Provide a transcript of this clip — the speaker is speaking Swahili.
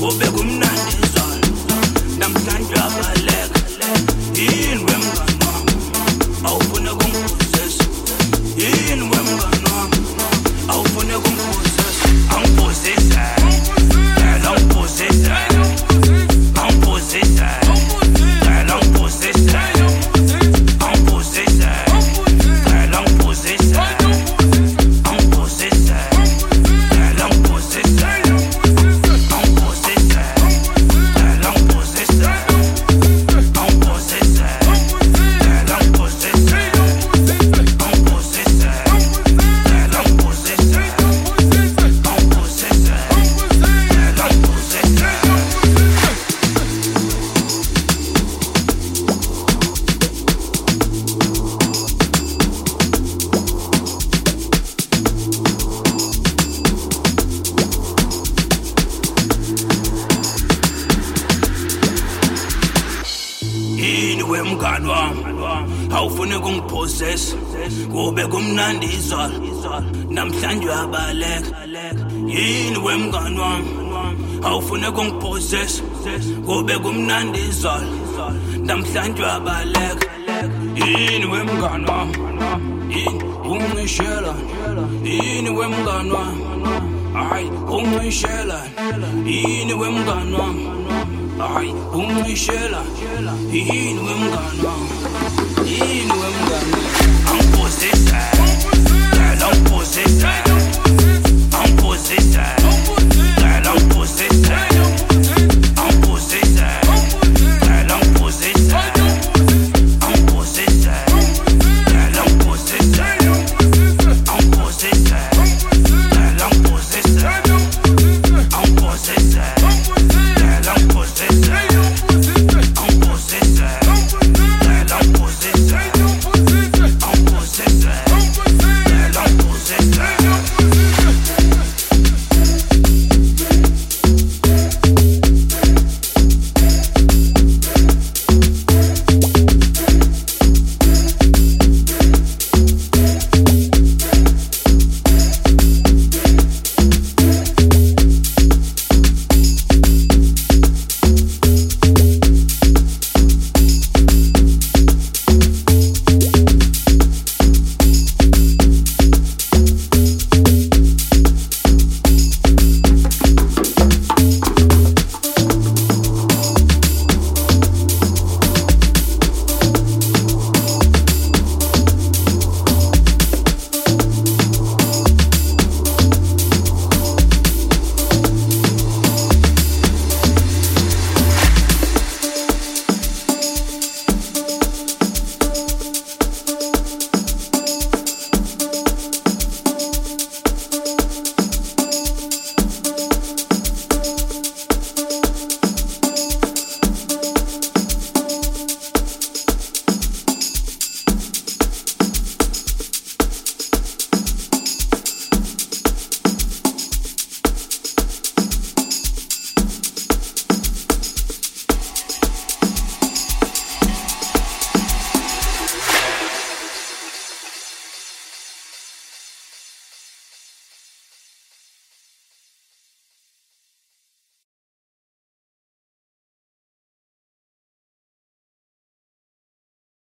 kube kumnandi izolo namhlanje abaleka yini wemngani wami awufune kungiphuzisa yini wemngani wami awufune kungiphuzisa angiphuzise ngela ngiphuzise angiphuzise ngela ngiphuzise angiphuzise ngela ngiphuzise wemngani wami awufune kungiphosesa kube kumnandi izolo namhlanje uyabaleka yini wemngani wami awufune kungiphosesa kube kumnandi izolo namhlanje uyabaleka yini wemngani wami yini ungishela yini wemngani wami hayi ungishela yini wemngani wami hayi ungishela yini wemngani wami